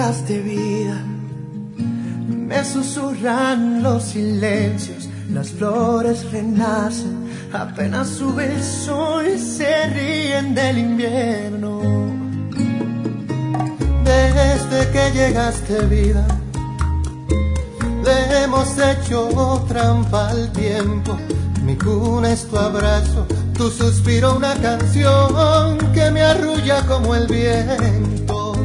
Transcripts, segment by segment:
llegaste vida, me susurran los silencios, las flores renacen, apenas sube el sol y se ríen del invierno. Desde que llegaste vida, le hemos hecho trampa al tiempo. Mi cuna es tu abrazo, tu suspiro una canción que me arrulla como el viento.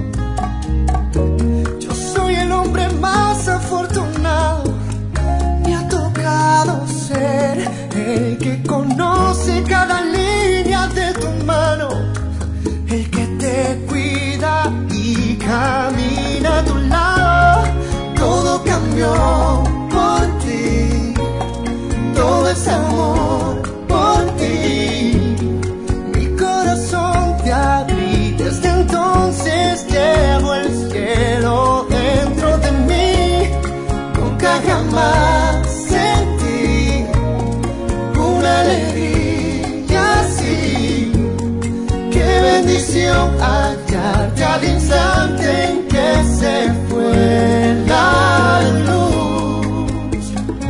Yo soy el hombre más afortunado, me ha tocado ser el que conoce cada línea de tu mano, el que te cuida y camina a tu lado. Todo cambió por ti, todo es amor por ti. Mi corazón te abrí, desde entonces llevo el cielo dentro de mí. Nunca jamás sentí una alegría así. Qué bendición hallarte al instante en que se fue la luz.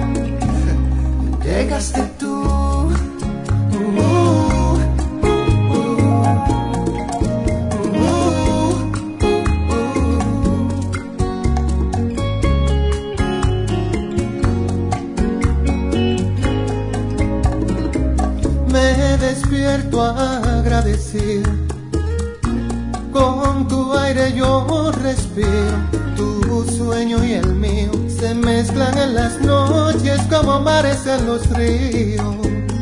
Llegaste tú. Me despierto agradecido, con tu aire yo respiro, tu sueño y el mío se mezclan en las noches como mares en los ríos.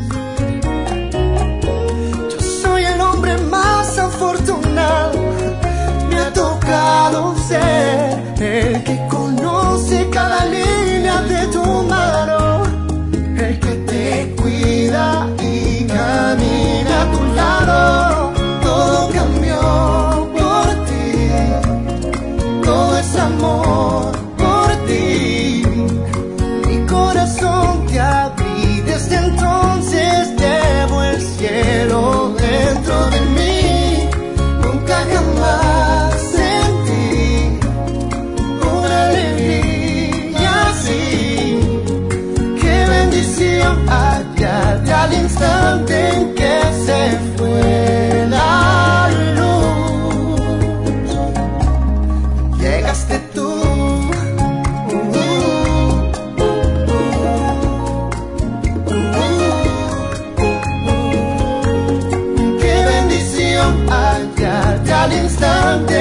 Yo soy el hombre más afortunado, me ha tocado ser el que conoce cada línea de tu mano, el que te cuida y camina a tu lado. Todo cambió por ti, todo es amor por ti. Mi corazón te abrí, desde entonces llevo el cielo dentro de mí. Nunca jamás sentí una alegría así. Qué bendición hallarte al instante en que se fue la luz. Llegaste tú. Qué bendición hallarte al instante